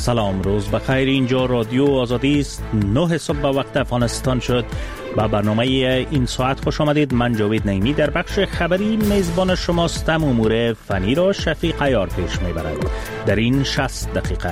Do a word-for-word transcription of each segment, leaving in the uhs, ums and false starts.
سلام، روز بخیر. اینجا رادیو آزادی است. نه صبح به وقت افغانستان شد. با برنامه این ساعت خوش آمدید. من جاوید نعیمی در بخش خبری میزبان شماستم. امور فنی را شفیق عیار پیش میبرد در این شصت دقیقه.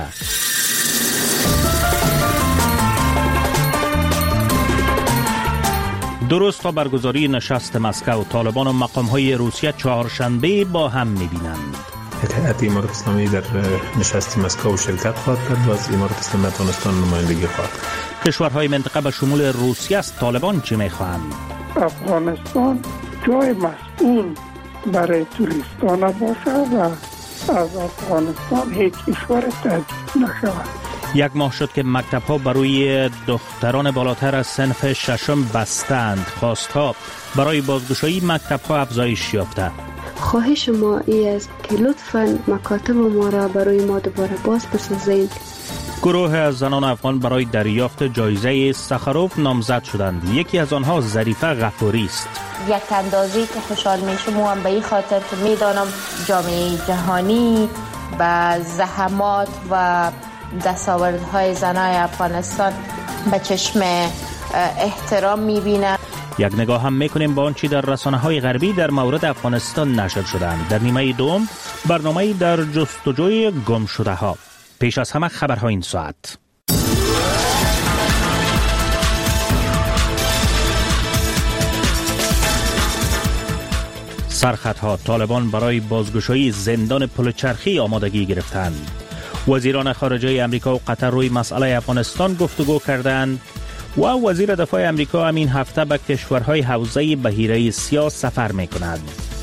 درست تا برگزاری نشست مسکو، طالبان و مقام‌های روسیه چهارشنبه با هم می‌بینند. اتحاد امارات اسلامی در نشست مسکو شرکت خواهد کرد و از امارات اسلامی افغانستان نمایندگی خواهد کرد. کشورهای منطقه به شمول روسیه است طالبان چی می‌خواهند؟ افغانستان جای مسئول برای توریستان باشه و از افغانستان هیچ کشور تجدید نشود. یک ماه شد که مکتب‌ها برای دختران بالاتر از صنف ششم بستند. خواستها برای بازگشایی مکتب‌ها افزایش یافته. خواهش ما ای است که لطفاً مکاتب ما را برای ما دوباره باز بسازید. گروه از زنان افغان برای دریافت جایزه سخاروف نامزد شدند. یکی از آنها ظریفه غفوری است. یک اندازه‌ای که خوشحال میشم و هم به این خاطر که میدانم جامعه جهانی با زحمات و دستاوردهای زنای افغانستان به چشم احترام میبینه. یک نگاه هم میکنیم با آنچه در رسانه‌های غربی در مورد افغانستان نشر شدند. در نیمه دوم برنامه‌ای در جستجوی گم شده ها. پیش از همه خبرها این ساعت. سرخطها، طالبان برای بازگشایی زندان پل چرخی آمادگی گرفتند. وزیران خارجه امریکا و قطر روی مسئله افغانستان گفتگو کردند و وزیر دفاع امریکا همین هفته به کشورهای حوزه بحیره سیاه سفر می‌کند.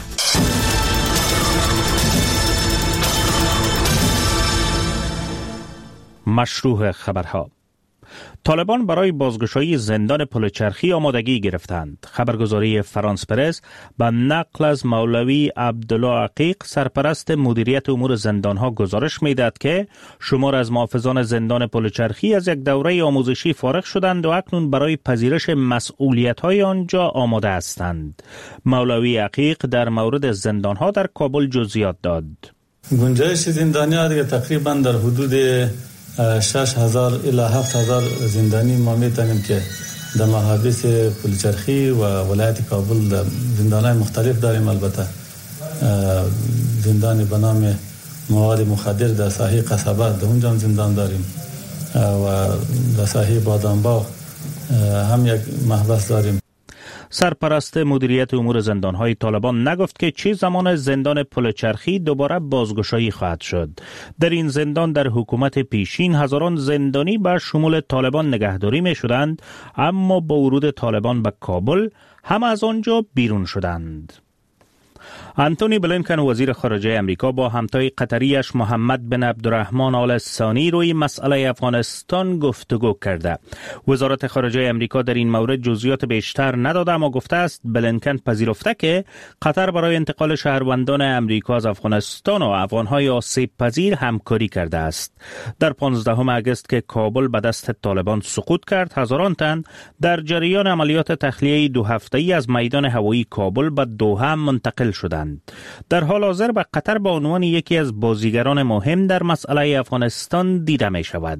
مشروع خبرها. طالبان برای بازگشایی زندان پل چرخی آمادگی گرفتند. خبرگزاری فرانس پرس به نقل از مولوی عبدالله عقیق سرپرست مدیریت امور زندانها گزارش میدهد که شمار از محافظان زندان پل چرخی از یک دوره آموزشی فارغ شدند و اکنون برای پذیرش مسئولیت‌های آنجا آماده هستند. مولوی عقیق در مورد زندانها در کابل جزئیات داد. گنجایش زندانی‌ها دیگه تقریبا در حدود شش هزار الی هفت هزار زندانی ما میتونیم که در محابس پلچرخی و ولایت کابل در زندانهای مختلف داریم. البته زندانی به نام مواد مخدر در ساحه قصبه در اونجا زندان داریم و در ساحه بادامباغ هم یک محبس داریم. سرپرست مدیریت امور زندانهای طالبان نگفت که چه زمان زندان پل چرخی دوباره بازگشایی خواهد شد. در این زندان در حکومت پیشین هزاران زندانی به شمول طالبان نگهداری می شدند، اما با ورود طالبان به کابل هم از آنجا بیرون شدند. انتونی بلینکن وزیر خارجه امریکا با همتای قطریش محمد بن عبدالرحمن آل ثانی روی مسئله افغانستان گفتگو کرده. وزارت خارجه امریکا در این مورد جزئیات بیشتر نداده، اما گفته است بلینکن پذیرفته که قطر برای انتقال شهروندان امریکا از افغانستان و افغانهای آسیب پذیر همکاری کرده است. در پانزدهم آگوست که کابل به دست طالبان سقوط کرد، هزاران تن در جریان عملیات تخلیه دو هفته‌ای از میدان هوایی کابل به دوحه منتقل شدند. در حال حاضر به قطر به عنوان یکی از بازیگران مهم در مسئله افغانستان دیده می شود.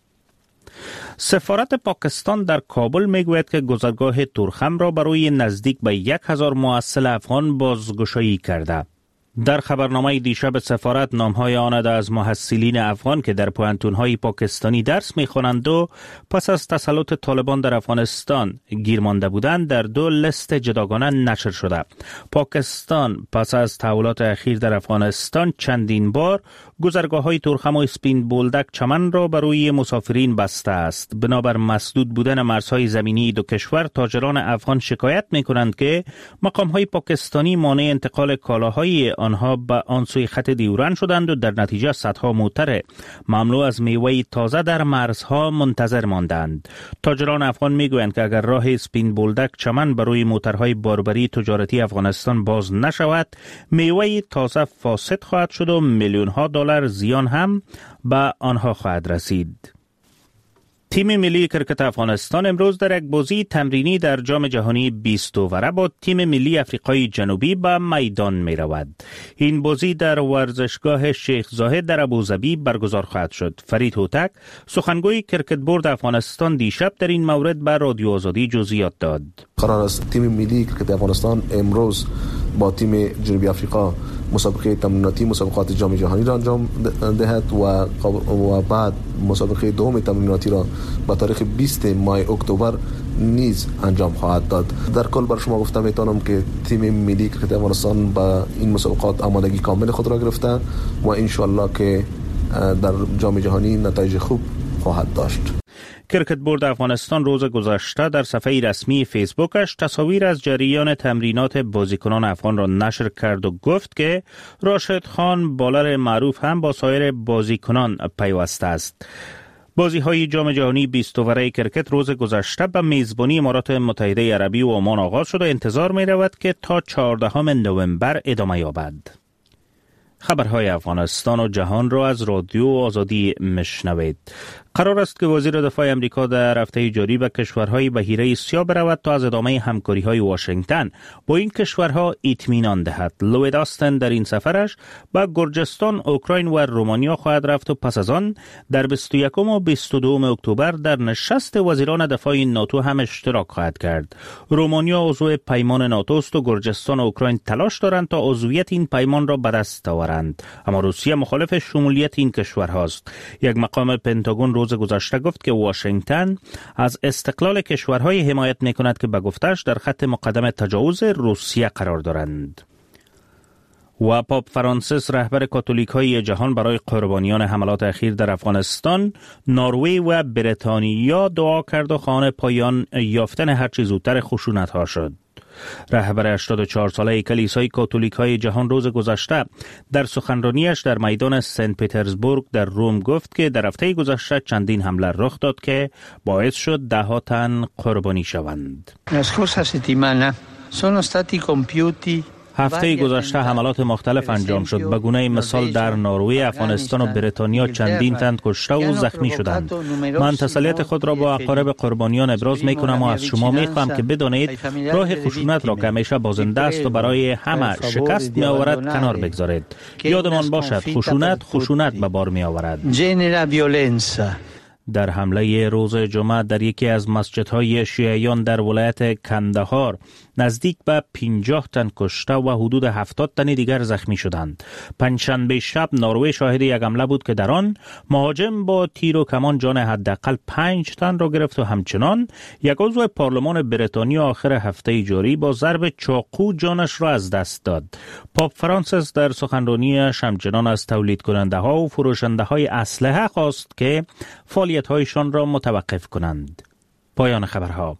سفارت پاکستان در کابل می گوید که گذرگاه تورخم را برای نزدیک به یک هزار محصل افغان بازگشایی کرده. در خبرنامه دیشب سفارت نامهای آن از محصلین افغان که در پوهنتون‌های پاکستانی درس می‌خوانند و پس از تسلط طالبان در افغانستان گیر مانده بودند در دو لیست جداگانه نشر شده. پاکستان پس از تحولات اخیر در افغانستان چندین بار گذرگاه‌های تورخم و اسپین بولدک چمن را برای مسافرین بسته است. بنابر مسدود بودن مرزهای زمینی دو کشور، تاجران افغان شکایت می‌کنند که مقام‌های پاکستانی مانع انتقال کالاهای آنها به آن سوی خط دیورن شدند و در نتیجه صدها موتر مملو از میوه تازه در مرزها منتظر ماندند. تاجران افغان میگویند که اگر راه اسپین بولدک چمن برای موترهای باربری تجارتی افغانستان باز نشود، میوه تازه فاسد خواهد شد و میلیون ها دلار زیان هم به آنها خواهد رسید. تیم ملی کرکت افغانستان امروز در یک بازی تمرینی در جام جهانی بیست اووره با تیم ملی آفریقای جنوبی به میدان می رود. این بازی در ورزشگاه شیخ زاهد در ابوظبی برگزار خواهد شد. فرید هوتک سخنگوی کرکت بورد افغانستان دیشب در این مورد به رادیو آزادی جزئیات داد. قرار است تیم ملی کرکت افغانستان امروز با تیم جنوبی آفریقا مسابقه تمریناتی مسابقات جام جهانی را انجام دهد و و بعد مسابقه دوم تمریناتی را با تاریخ بیست ماه اکتبر نیز انجام خواهد داد. در کل بر شما گفته میتونم که تیم ملی کرکت افغانستان با این مسابقات آمادگی کامل خود را گرفته و ان شاء الله که در جام جهانی نتایج خوب خواهد داشت. کرکت بورد افغانستان روز گذشته در صفحه رسمی فیسبوکش تصاویر از جریان تمرینات بازیکنان افغان را نشر کرد و گفت که راشد خان بالر معروف هم با سایر بازیکنان پیوسته است. بازی های جام جهانی بیست اووره کرکت روز گذشته به میزبانی امارات متحده عربی و عمان آغاز شد و انتظار می رود که تا چهاردهم نوامبر ادامه یابد. خبرهای افغانستان و جهان را از رادیو آزادی مشنوید. قرار است که وزیر دفاع امریکا در هفته جاری به کشورهای بحیره سیاه برود تا از ادامه همکاری‌های واشنگتن با این کشورها اطمینان دهد. لوید آستن در این سفرش به گرجستان، اوکراین و رومانیا خواهد رفت و پس از آن در بیست و یکم و بیست و دوم اکتبر در نشست وزیران دفاع ناتو هم اشتراک خواهد کرد. رومانیا عضو پیمان ناتو است و گرجستان و اوکراین تلاش دارند تا عضویت این پیمان را به دست آورند، اما روسیه مخالف شمولیت این کشورهاست. یک مقام پنتاگون روز گذشته گفت که واشنگتن از استقلال کشورهای حمایت می‌کند که به گفته‌اش در خط مقدم تجاوز روسیه قرار دارند. و پاپ فرانسیس رهبر کاتولیک‌های جهان برای قربانیان حملات اخیر در افغانستان، نروژ و بریتانیا دعا کرد و خواهان پایان یافتن هر چه زودتر خشونت‌ها شد. رهبر هشتاد و چهار ساله کلیسای کاتولیک‌های جهان روز گذشته در سخنرانیش در میدان سنت پترزبورگ در روم گفت که در هفته گذشته چندین حمله رخ داد که باعث شد ده ها تن قربانی شوند. هفته گذشته حملات مختلف انجام شد. به گونه مثال در نروژ، افغانستان و بریتانیا چندین تن کشته و زخمی شدند. من تسلیت خود را با اقارب قربانیان ابراز می کنم و از شما می خواهم که بدانید راه خشونت را که همیشه بازنده است و برای همه شکست می آورد کنار بگذارید. یادمان باشد خشونت خشونت به بار می آورد. در حمله روز جمعه در یکی از مسجدهای شیعیان در ولایت کندهار نزدیک به پنجاه تن کشته و حدود هفتاد تن دیگر زخمی شدند. پنجشنبه شب نروژ شاهد یک حمله بود که در آن مهاجم با تیر و کمان جان حداقل پنج تن را گرفت و همچنان یک عضو پارلمان بریتانیا آخر هفته جاری با ضرب چاقو جانش را از دست داد. پاپ فرانسیس در سخنرانیش همچنان از تولید کننده ها و فروشنده های اسلحه خواست که فعالیت هایشان را متوقف کنند. پایان خبرها.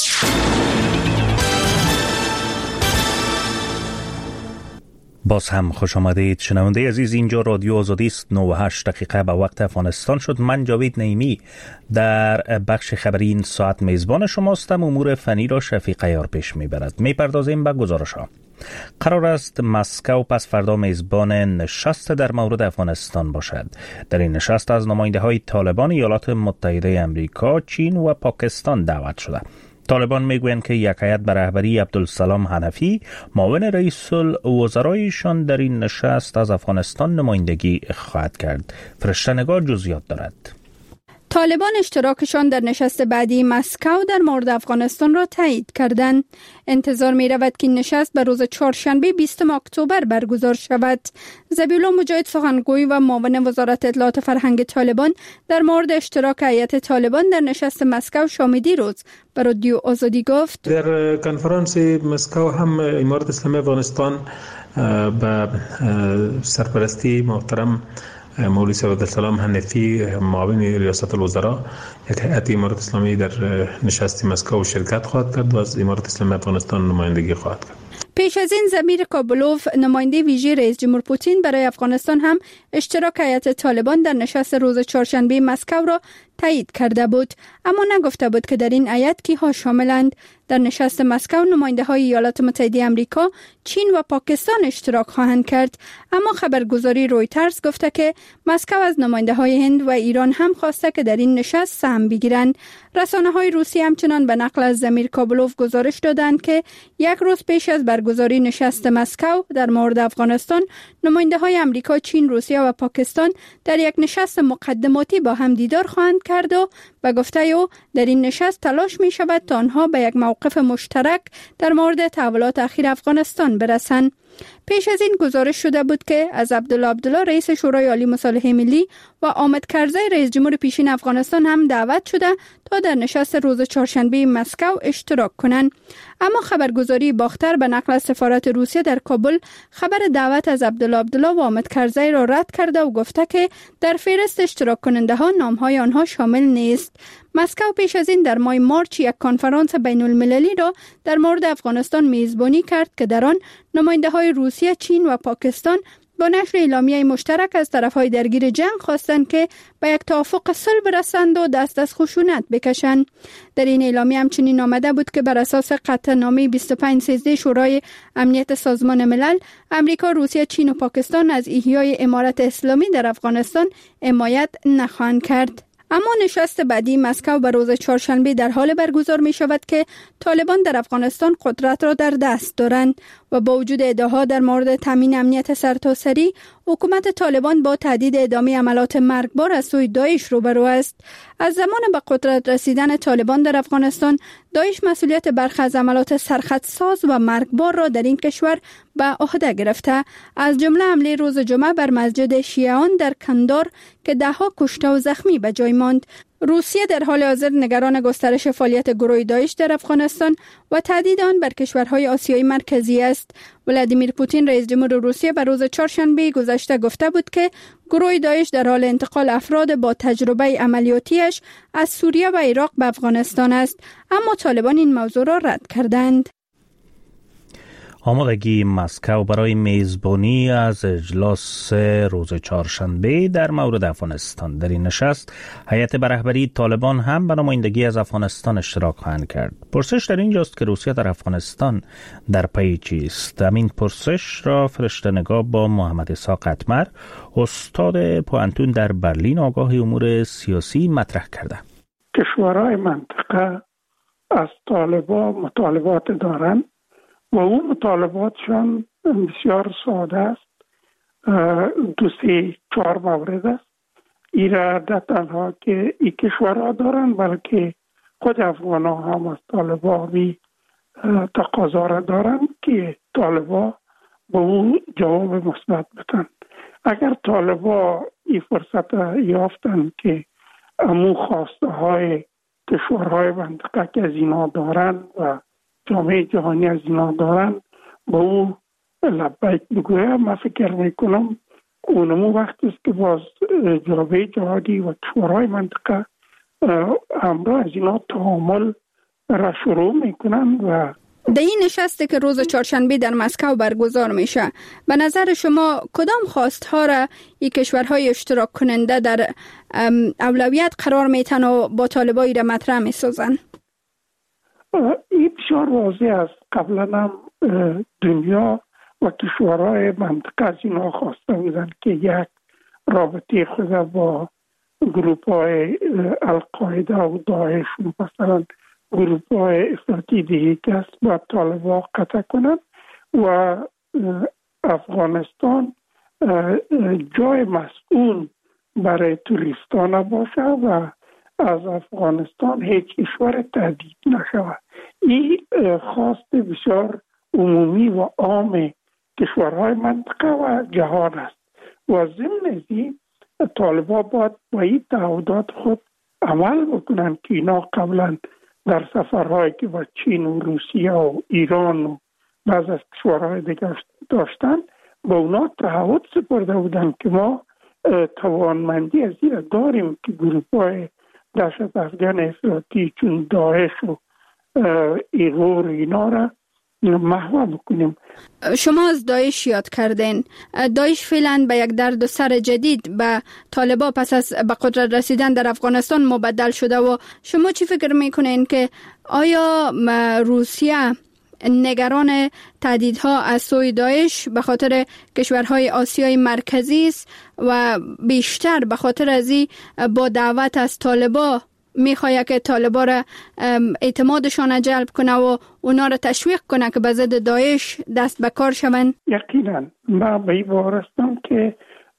باز هم خوش آمدید شنونده عزیز، اینجا رادیو آزادی است. نه و هشت دقیقه به وقت افغانستان شد. من جاوید نعیمی در بخش خبری این ساعت میزبان شماستم. امور فنی را شفیق عیار پیش میبرد. میپردازیم به گزارش ها. قرار است مسکو پس فردا میزبان نشست در مورد افغانستان باشد. در این نشست از نماینده های طالبان ایالات متحده امریکا، چین و پاکستان دعوت شده. طالبان میگویند که یک هیئت به رهبری عبدالسلام حنفی معاون رئیس الوزرایشان در این نشست از افغانستان نمایندگی خواهد کرد. فرشته‌نگار جزئیات دارد. طالبان اشتراکشان در نشست بعدی مسکو در مورد افغانستان را تایید کردند. انتظار می رود که این نشست به روز چهارشنبه بیستم اکتبر برگزار شود. ذبیحالله مجاهد سخنگوی و معاون وزارت اطلاعات فرهنگ طالبان در مورد اشتراک هیئت طالبان در نشست مسکو شامیدی روز به رادیو آزادی گفت: در کنفرانس مسکو هم امارت اسلامی افغانستان به سرپرستی محترم مولوی سید عبدالسلام حنفی معاون ریاست الوزراء یک هیئت امارت اسلامی در نشست مسکو شرکت خواهد کرد و از امارت اسلامی افغانستان نمایندگی خواهد کرد. پیش از این زمیر کابلوف نماینده ویژه رئیس جمهور پوتین برای افغانستان هم اشتراک هیئت طالبان در نشست روز چهارشنبه مسکو را تایید کرده بود، اما نگفته بود که در این هیئت کیها شاملند. در نشست مسکو نماینده های ایالات متحده آمریکا، چین و پاکستان اشتراک خواهند کرد، اما خبرگزاری رویترز گفته که مسکو از نماینده های هند و ایران هم خواسته که در این نشست سهم بگیرند. رسانه های روسی همچنان به نقل از زمیر کابلوف گزارش دادند که یک روز پیش از برگزاری نشست مسکو در مورد افغانستان، نماینده های آمریکا، چین، روسیه و پاکستان در یک نشست مقدماتی با هم دیدار خواهند کرد و به گفته او در این نشست تلاش می شود تا آنها به یک موقف مشترک در مورد تحولات اخیر افغانستان برسند. پیش از این گزارش شده بود که از عبدالله عبدالله رئیس شورای عالی مصالحه ملی و حامد کرزی رئیس جمهور پیشین افغانستان هم دعوت شده تا در نشست روز چهارشنبه مسکو اشتراک کنند. اما خبرگزاری باختر به نقل از سفارت روسیه در کابل خبر دعوت از عبدالله عبدالله و حامد کرزی را رد کرده و گفته که در فهرست اشتراک کننده ها نامهای آنها شامل نیست. مسکو پیش از این در ماه مارچ یک کنفرانس بین المللی را در مورد افغانستان میزبانی کرد که در آن نماینده های روسیه، چین و پاکستان با نشر اعلامیه مشترک از طرفهای درگیر جنگ خواستند که به یک توافق صلح برسند و دست از خشونت بکشند. در این اعلامیه همچنین آمده بود که بر اساس قطعنامه بیست و پنج سیزده شورای امنیت سازمان ملل، امریکا، روسیه، چین و پاکستان از احیای امارت اسلامی در افغانستان حمایت نخواهند کرد. اما نشست بعدی مسکو به روز چهارشنبه در حال برگزار می شود که طالبان در افغانستان قدرت را در دست دارند و با وجود ادعاها در مورد تامین امنیت سرتاسری، حکومت طالبان با تهدید ادامه عملیات مرگبار از سوی داعش روبرو است. از زمان به قدرت رسیدن طالبان در افغانستان، داعش مسئولیت برخی از عملیات سرخطساز و مرگبار را در این کشور به عهده گرفته، از جمله حمله روز جمعه بر مسجد شیعیان در کندار که دهها کشته و زخمی به جای ماند. روسیه در حال حاضر نگران گسترش فعالیت گروه داعش در افغانستان و تهدید آن بر کشورهای آسیای مرکزی است. ولادیمیر پوتین رئیس جمهور روسیه بر روز چهارشنبه گذشته گفته بود که گروه داعش در حال انتقال افراد با تجربه عملیاتیش از سوریه و عراق به افغانستان است، اما طالبان این موضوع را رد کردند. آمادگی مسکو برای میزبانی از اجلاس روز چهارشنبه در مورد افغانستان. در این نشست هیئت به رهبری طالبان هم به نمایندگی از افغانستان اشتراک خواهند کرد. پرسش در اینجاست که روسیه در افغانستان در پی چیست؟ همین پرسش را فرشته نگاه با محمد اسحاق اتمر، استاد پوهنتون در برلین، آگاه امور سیاسی، مطرح کرده. کشورهای منطقه از طالبان مطالبات دارند و اون مطالباتشان بسیار ساده است. دو سه چهار مورد است. ایرا نه تنها که این کشورها دارن، بلکه خود افغان ها هم از طالبان می تقاضا را دارن که طالبان به اون جواب مثبت بدن. اگر طالبان این فرصت یافتن که امو خواسته های کشورهای منطقه که از اینا دارن و جامعه جهانی از اینا دارن با او لبیک بگویم، من فکر میکنم اونمو وقت است که باز جامعه جهانی و کشورهای منطقه همراه از اینا تعامل را شروع میکنن. و در این نشستی که روز چهارشنبه در مسکو برگزار میشه، به نظر شما کدام خواستها را این کشورهای اشتراک کننده در اولویت قرار میتن و با طالبایی را مطرح میسازن؟ این بسیار واضح است. قبلا هم دنیا و کشورهای منطقه از اینا خواسته بودن که یک رابطه خود با گروپ های القاعده و داعش و مثلا گروپ های افراطی دیگه که است با طالبان قطع کنند و افغانستان جای مسئول برای توریستان باشه و از افغانستان هیچ کشور تهدید نشود. این خواست بسیار عمومی و عام کشورهای منطقه و جهان است و ضمن این طالبان باید با این تعهدات خود عمل بکنند که اینا قبلا در سفرهایی که با چین و روسیه و ایران و بعض از کشورهای دیگه داشتن با اونا تعهد سپرده بودند که ما توانمندی از این داریم که گروپ‌های دهشت افغان افراطی چون داعش و ایغور اینا را محو بکنیم. شما از داعش یاد کردین. داعش فعلا به یک درد و سر جدید به طالبان پس از به قدرت رسیدن در افغانستان مبدل شده و شما چی فکر میکنین که آیا روسیه نگران تهدیدها از سوی داعش به خاطر کشورهای آسیای مرکزی است و بیشتر به خاطر از این با دعوت از طالبان میخواد که طالبان را اعتمادشان جلب کنه و اونا را تشویق کنه که به ضد داعش دست به کار شوند؟ یقینا من به این باور هستم که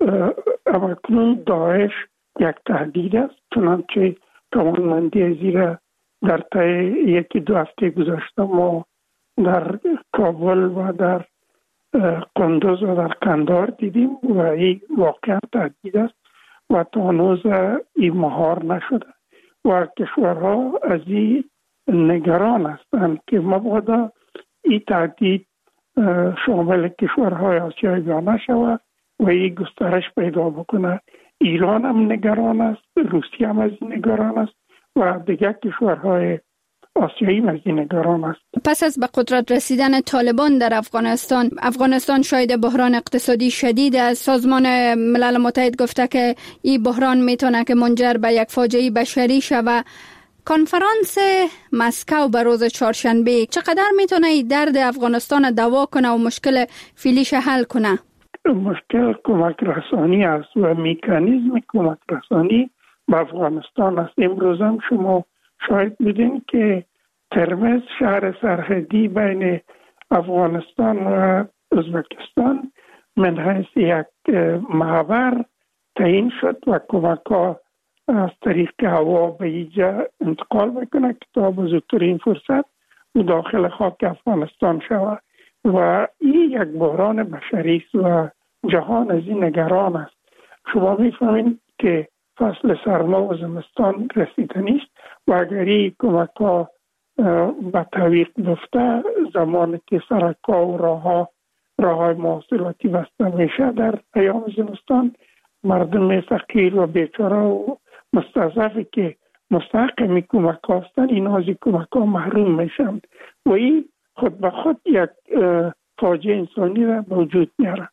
اکنون داعش یک تهدید است، چنانچه توانمندی از این را در طی یکی دو هفته گذشته ما در کابل و در قندوز و در قندهار دیدیم و این واقعا تهدید است و تا هنوز این مهار نشده و کشورها از این نگران هستند که مبادا این تهدید شامل کشورهای آسیایی نشود و این گسترش پیدا بکنه. ایران هم نگران است، روسیه هم از نگران است و دیگر کشورهای آسیایی از نگران است. پس از به قدرت رسیدن طالبان در افغانستان، افغانستان شاید بحران اقتصادی شدید است. سازمان ملل متحد گفته که این بحران میتونه که منجر به یک فاجعه بشری شود. کنفرانس مسکو به روز چهارشنبه چقدر میتونه درد افغانستان دوا کنه و مشکل فعلیش حل کنه؟ مشکل کمک رسانی است و مکانیزم کمک رسانی به افغانستان است. امروز هم شما شاید بودین که ترمز، شهر سرحدی بین افغانستان و ازبکستان، من حیث یک محور تعیین شد و کمک ها از طریق هوا به اینجا انتقال بکنه که تا بزرگترین فرصت و داخل خاک افغانستان شود و این یک بحران بشری است و جهان از این نگران است. شما میفهمید که فصل سرما و زمستان رسیدنی است و اگر این کمک ها به تعویق بفته، زمانی که سرک‌ها و راه ها راه های مواصلاتی بسته میشه در ایام زمستان، مردم فقیر و بیچاره و مستضعفی که مستحق می کمک ها هستند اینا از کمک ها محروم میشن و این خود به خود یک فاجعه انسانی را به وجود میاره.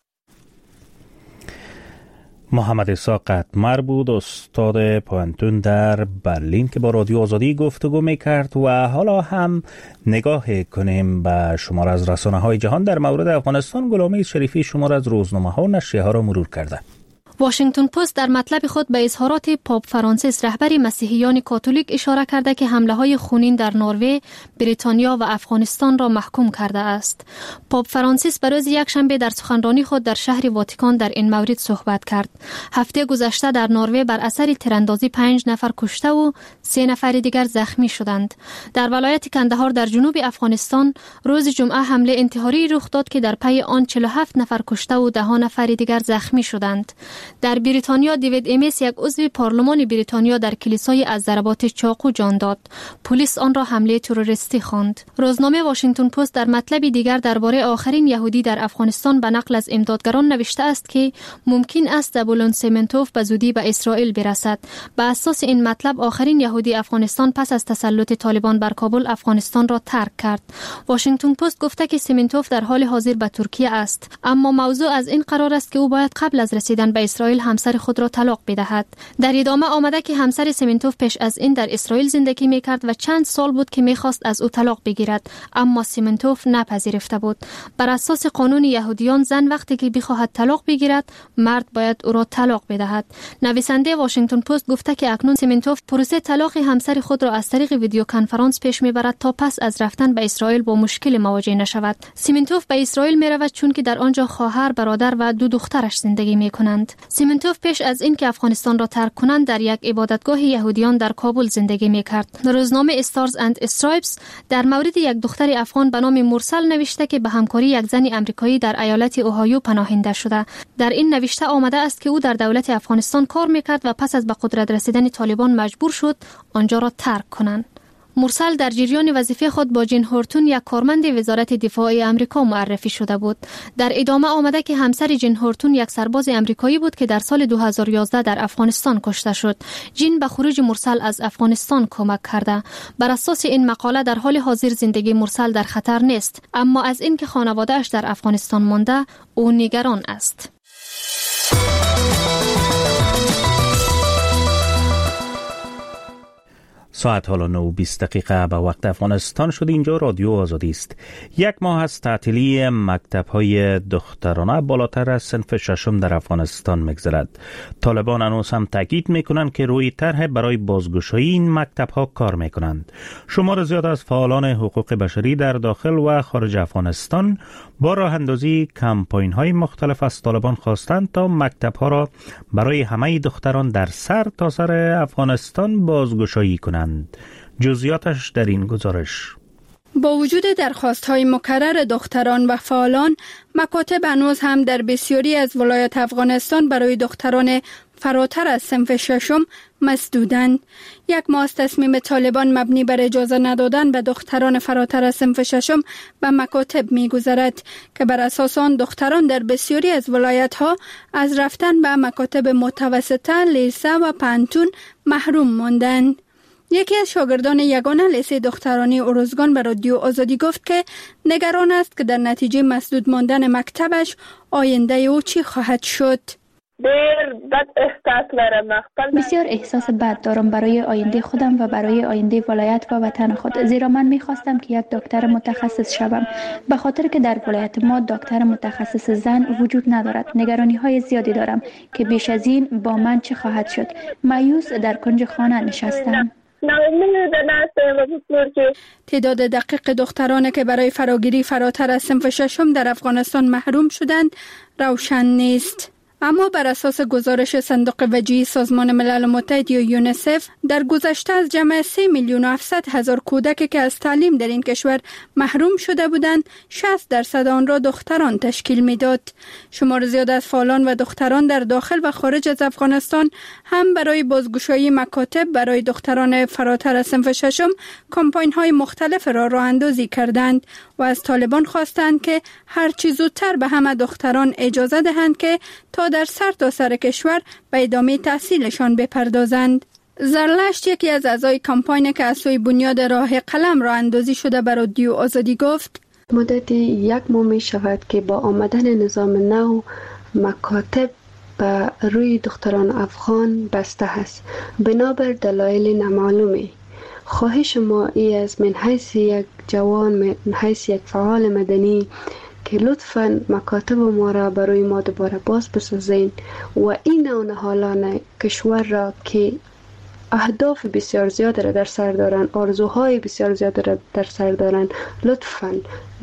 محمد عیسی قطمر بود، استاد پوهنتون در برلین که با رادیو آزادی گفتگو میکرد. و حالا هم نگاه کنیم به شمار از رسانه‌های جهان در مورد افغانستان. غلامی شریفی شمار از روزنامه‌ها و نشریه‌ها را مرور کرده. واشنگتن پست در مطلب خود به اظهارات پاپ فرانسیس رهبر مسیحیان کاتولیک اشاره کرده که حمله‌های خونین در نروژ، بریتانیا و افغانستان را محکوم کرده است. پاپ فرانسیس به روز یکشنبه در سخنرانی خود در شهر واتیکان در این مورد صحبت کرد. هفته گذشته در نروژ بر اثر تیراندازی پنج نفر کشته و سه نفر دیگر زخمی شدند. در ولایت کندهار در جنوب افغانستان روز جمعه حمله انتحاری رخ داد که در پی آن چهل و هفت نفر کشته و ده نفر دیگر زخمی شدند. در بریتانیا دیوید امیس یک عضو پارلمان بریتانیا در کلیسای از ضربات چاقو جان داد. پلیس آن را حمله تروریستی خواند. روزنامه واشنگتن پست در مطلب دیگر درباره آخرین یهودی در افغانستان به نقل از امدادگران نوشته است که ممکن است زبولون سیمنتوف به زودی به اسرائیل برسد. بر اساس این مطلب آخرین یهودی افغانستان پس از تسلط طالبان بر کابل افغانستان را ترک کرد. واشنگتن پست گفته که سیمنتوف در حال حاضر به ترکیه است، اما موضوع از این قرار است که او باید قبل از رسیدن به اسرائیل همسر خود را طلاق بدهد. در ادامه آمده که همسر سیمنتوف پیش از این در اسرائیل زندگی میکرد و چند سال بود که میخواست از او طلاق بگیرد، اما سیمنتوف نپذیرفته بود. بر اساس قانون یهودیان زن وقتی که بخواهد طلاق بگیرد، مرد باید او را طلاق بدهد. نویسنده واشنگتن پست گفته که اکنون سیمنتوف پروسه طلاق همسر خود را از طریق ویدیو کنفرانس پیش میبرد تا پس از رفتن به اسرائیل با مشکل مواجه نشود. سیمنتوف به اسرائیل میرود چون که در آنجا خواهر، برادر و دو دخترش زندگی میکنند. سیمنتوف پیش از این که افغانستان را ترک کنند در یک عبادتگاه یهودیان در کابل زندگی میکرد. روزنامه استارز اند استرایپس در مورد یک دختر افغان به نام مرسل نوشته که به همکاری یک زن آمریکایی در ایالت اوهایو پناهنده شده. در این نوشته آمده است که او در دولت افغانستان کار میکرد و پس از به قدرت رسیدن طالبان مجبور شد آنجا را ترک کنند. مرسل در جریان وظیفه خود با جین هورتون، یک کارمند وزارت دفاع آمریکا، معرفی شده بود. در ادامه آمده که همسر جین هورتون یک سرباز آمریکایی بود که در سال دو هزار و یازده در افغانستان کشته شد. جین به خروج مرسل از افغانستان کمک کرده. بر اساس این مقاله در حال حاضر زندگی مرسل در خطر نیست، اما از اینکه خانواده‌اش در افغانستان مانده او نگران است. ساعت حالا نه و بیست دقیقه به وقت افغانستان شد. اینجا رادیو آزادی است. یک ماه از تعطیلی مکتب‌های دخترانه بالاتر از صنف ششم در افغانستان می‌گذرد. طالبان هنوز هم تاکید می‌کنند که روی طرح برای بازگشایی این مکتب‌ها کار می‌کنند. شمار زیاد از فعالان حقوق بشری در داخل و خارج افغانستان با راه اندازی کمپاین‌های مختلف از طالبان خواستند تا مکتب‌ها را برای همه دختران در سر تا سر افغانستان بازگشایی کنند. جزئیاتش در این گزارش. با وجود درخواست‌های مکرر دختران و فعالان، مکاتب هنوز هم در بسیاری از ولایات افغانستان برای دختران فراتر از صنف ششم مسدودند. یک ماه از تصمیم طالبان مبنی بر اجازه ندادن به دختران فراتر از صنف ششم به مکاتب می‌گذرد که بر اساس آن دختران در بسیاری از ولایت‌ها از رفتن به مکاتب متوسطه، لیسه و پانتون محروم ماندند. یکی از شاگردان یگانه لیسه دخترانی ارزگان به رادیو آزادی گفت که نگران است که در نتیجه مسدود ماندن مکتبش آینده او چی خواهد شد. بسیار احساس بد دارم برای آینده خودم و برای آینده ولایت و وطن خود، زیرا من میخواستم که یک دکتر متخصص شوم، به خاطر که در ولایت ما دکتر متخصص زن وجود ندارد. نگرانی های زیادی دارم که بیش از این با من چه خواهد شد. مایوس در کنج خانه نشستم. تعداد دقیق دخترانی که برای فراگیری فراتر از صنف ششم در افغانستان محروم شدند روشن نیست. اما بر اساس گزارش صندوق وجهی سازمان ملل متحد یا یونیسف، در گذشته از جمع سه میلیون و هفتصد هزار کودک که از تعلیم در این کشور محروم شده بودند، شصت درصد آن را دختران تشکیل میداد. شمار زیاد از فعالان و دختران در داخل و خارج از افغانستان هم برای بازگشایی مکاتب برای دختران فراتر از صنف ششم کمپاین‌های مختلف را راه اندازی کردند و از طالبان خواستند که هر چه زودتر به همه دختران اجازه دهند که تا در سر تا سر کشور به ادامه تحصیلشان بپردازند. زرلشت، یکی از اعضای کمپاین که از سوی بنیاد راه قلم راه اندازی شده بر رادیو آزادی گفت: مدت یک ماه می شود که با آمدن نظام نو مکاتب به روی دختران افغان بسته است بنابر دلایل نامعلومی. خواهش ما ای است من حیث یک جوان، من حیث یک فعال مدنی که لطفاً مکاتب ما را برای ما دوباره باز بسازین و این نوع نهالان کشور را که اهداف بسیار زیاد را در سر دارند، آرزوهای بسیار زیاد را در سر دارند، لطفاً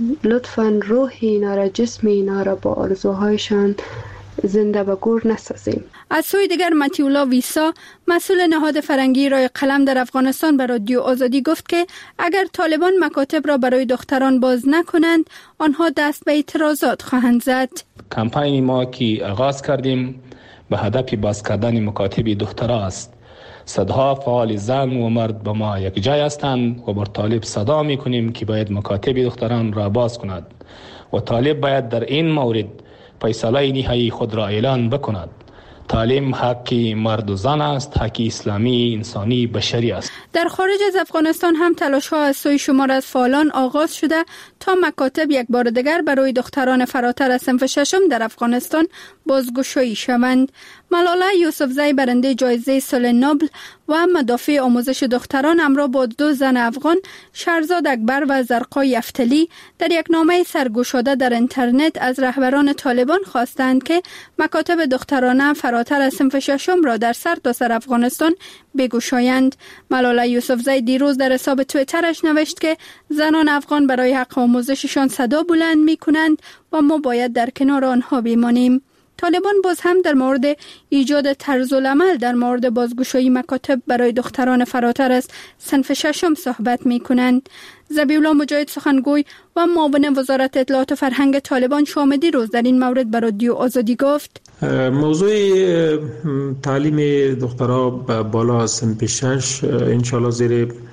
لطفاً روح اینا را، جسم اینا را با آرزوهایشان زنده به گور نسازیم. از سوی دیگر متیولا ویسا، مسئول نهاد فرنگی راه قلم در افغانستان به رادیو آزادی گفت که اگر طالبان مکاتب را برای دختران باز نکنند، آنها دست به اعتراضات خواهند زد. کمپین ما که آغاز کردیم به هدف باز کردن مکاتب دخترها است. صدها فعال زن و مرد به ما یک جای هستند و بر طالب صدا می کنیم که باید مکاتب دختران را باز کند و طالب باید در این مورد فیصله نهایی خود را اعلان بکند. تعلیم حق مرد و زن است، حق اسلامی، انسانی، بشری است. در خارج از افغانستان هم تلاش‌ها از سوی شمار از فعالان آغاز شده تا مکاتب یک بار دیگر برای دختران فراتر از صنف ششم در افغانستان بازگشایی شوند. ملاله یوسفزی، برنده جایزه صلح نوبل و مدافع آموزش دختران، همراه با دو زن افغان، شهرزاد اکبر و زرقا یفتلی، در یک نامه سرگشاده در اینترنت از رهبران طالبان خواستند که مکاتب دخترانه فراتر از صنف ششم را در سر تا سر افغانستان بگشایند. ملاله یوسفزی دیروز در حساب توییترش نوشت که زنان افغان برای حق آموزششان صدا بلند می کنند و ما باید در کنار آنها بمانیم. طالبان باز هم در مورد ایجاد طرز العمل در مورد بازگشایی مکاتب برای دختران فراتر از صنف ششم صحبت می کنند. ذبیح‌الله مجاهد، سخنگوی و معاون وزارت اطلاعات و فرهنگ طالبان، شامدی روز در این مورد بر رادیو آزادی گفت: موضوع تعلیم دخترها بالا از صنف شش انشالله زیر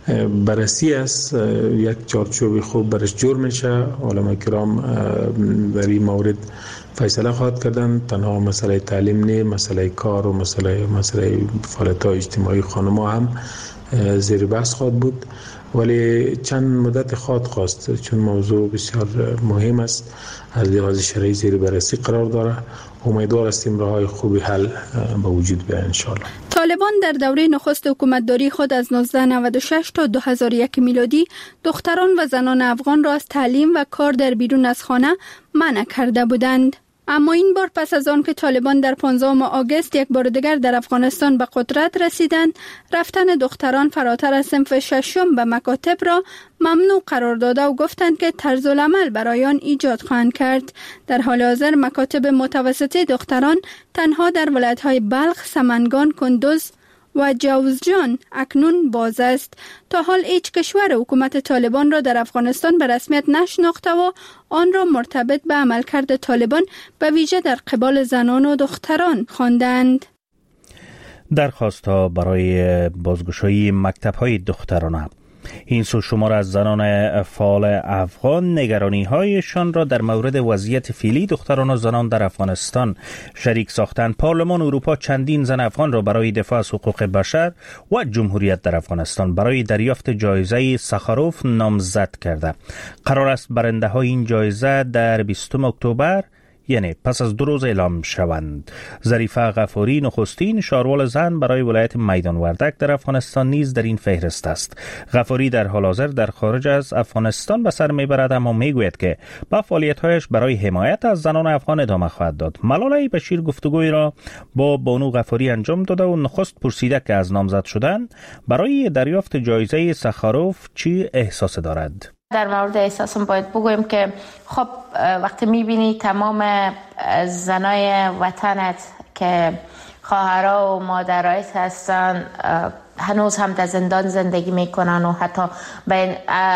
بررسی است، یک چارچوب خوب برش جور میشه. علما کرام در این مورد فیصله خواهد کردن. تنها مسئله تعلیم نه، مسئله کار و مسئله مسئله فعالیت‌های اجتماعی خانم‌ها هم زیر بحث خواهد بود، ولی چند مدت خواهد خواست چون موضوع بسیار مهم است، از لحاظ شرعی زیر بررسی قرار داره. امیدوار هستیم راه‌های خوبی حل به وجود بیاید ان شاء الله. طالبان در دوره نخست حکومتداری خود از نوزده نود و شش تا دو هزار و یک میلادی دختران و زنان افغان را از تعلیم و کار در بیرون از خانه منع کرده بودند. اما این بار پس از آن که طالبان در پانزدهم آگوست یک بار دیگر در افغانستان به قدرت رسیدند، رفتن دختران فراتر از صنف ششم به مکاتب را ممنوع قرار داده و گفتند که طرز العمل برای آن ایجاد خواهند کرد. در حال حاضر مکاتب متوسطه دختران تنها در ولایت‌های بلخ، سمنگان، کندوز و جوزجان اکنون باز است. تا حال هیچ کشور حکومت طالبان را در افغانستان به رسمیت نشناخته و آن را مرتبط به عملکرد طالبان به ویژه در قبال زنان و دختران خواندند. درخواست‌ها برای بازگشایی مکتب‌های دخترانه. این سو شمار از زنان فعال افغان نگرانی‌هایشان را در مورد وضعیت فعلی دختران و زنان در افغانستان شریک ساختند. پارلمان اروپا چندین زن افغان را برای دفاع از حقوق بشر و جمهوریت در افغانستان برای دریافت جایزه ساخاروف نامزد کرده. قرار است برنده‌های این جایزه در بیستم اکتبر یعنی پس از دو روز اعلام شوند. ظریفه غفاری نخستین شاروال زن برای ولایت میدان وردک در افغانستان نیز در این فهرست است. غفاری در حال حاضر در خارج از افغانستان به سر میبرد، اما میگوید که با فعالیت‌هایش برای حمایت از زنان افغان ادامه خواهد داد. ملاله بشیر گفتگوی را با بانو غفاری انجام داده و نخست پرسیده که از نامزد شدن برای دریافت جایزه ساخاروف چی احساس دارد. در مورد احساسم باید بگویم که خب وقتی میبینی تمام زنای وطنت که خواهرها و مادرایت هستن هنوز هم در زندان زندگی میکنن و حتی به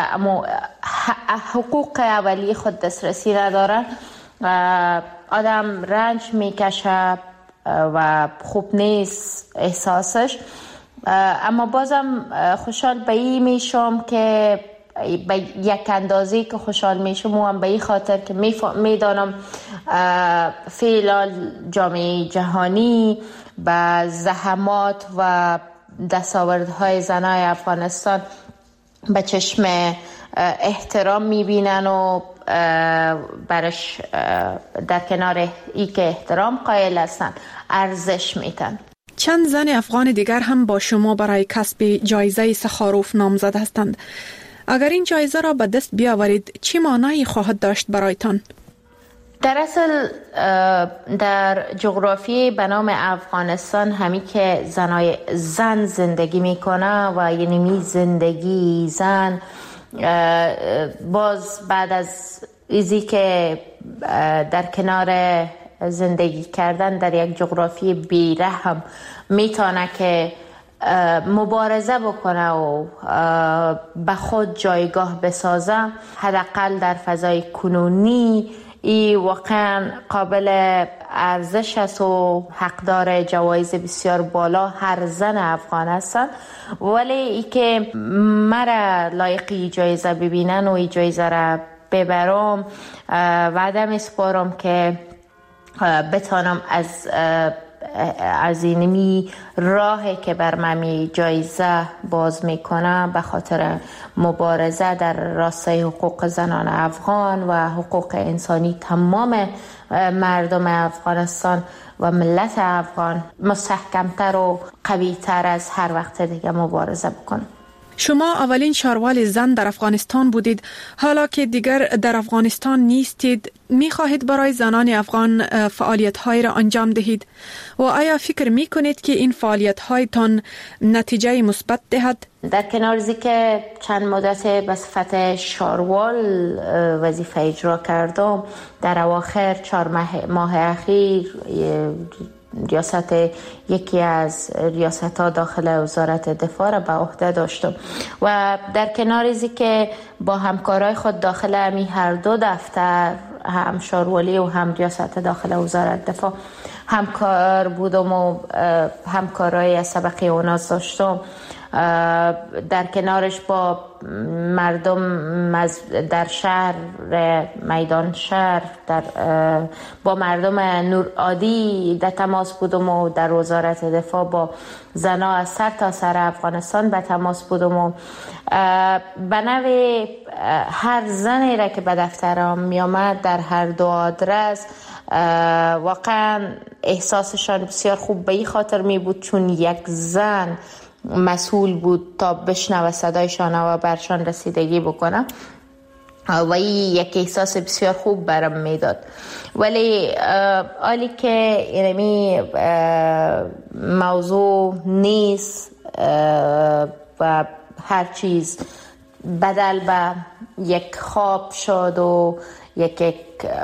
حقوق اولیه خود دسترسی ندارن، آدم رنج میکشه و خوب نیست احساسش. اما بازم خوشحال به این میشم که به یک اندازه که خوشحال میشم و هم به این خاطر که میدانم فعلا جامعه جهانی به زحمات و دستاوردهای زنای افغانستان به چشم احترام میبینن و برش در کنار ای که احترام قائل هستن ارزش میتن. چند زن افغان دیگر هم با شما برای کسب جایزه ساخاروف نامزد هستند. اگر این جایزه را به دست بیاورید چی معنایی خواهد داشت برایتان؟ در اصل در جغرافی به نام افغانستان همی که زنای زن زندگی میکنه و یعنی می زندگی زن باز بعد از ایزی که در کنار زندگی کردن در یک جغرافی بیرحم میتونه که مبارزه بکنه و به خود جایگاه بسازه، حداقل در فضای کنونی ای واقعا قابل ارزش است و حقدار جوایز بسیار بالا هر زن افغان هستن. ولی ای که مرا لایقی جایزه ببینن و ای جایزه را ببرم وعده میسپارم که بتانم از از اینمی راهی که بر من جایزه باز میکنه به خاطر مبارزه در راستای حقوق زنان افغان و حقوق انسانی تمام مردم افغانستان و ملت افغان مستحکمتر و قویتر از هر وقت دیگه مبارزه بکنه. شما اولین شاروال زن در افغانستان بودید. حالا که دیگر در افغانستان نیستید، می خواهید برای زنان افغان فعالیت های را انجام دهید و آیا فکر می کنید که این فعالیت هایتان نتیجه مثبت دهد؟ در کنار از که چند مدت به صفت شاروال وظیفه اجرا کردم، در اواخر چهار ماه, ماه اخیر ریاست یکی از ریاست ها داخل وزارت دفاع را به عهده داشتم و در کنار ازی که با همکارای خود داخل همی هر دو دفتر، هم شاروالی و هم ریاست داخل وزارت دفاع همکار بودم و همکارای از طبقه اوناز داشتم، در کنارش با مردم در شهر میدان شهر در با مردم نور عادی در تماس بودم و در وزارت دفاع با زنا از سر تا سر افغانستان به تماس بودم و به نوع هر زنی را که به دفترم می آمد در هر دو آدرس واقعا احساسشان بسیار خوب به این خاطر می بود چون یک زن مسئول بود تا بشنوه صدایشان و برشان رسیدگی بکنه و این یک احساس بسیار خوب برام میداد. ولی حالی که اینمی موضوع نیست و هر چیز بدل به یک خواب شد و یک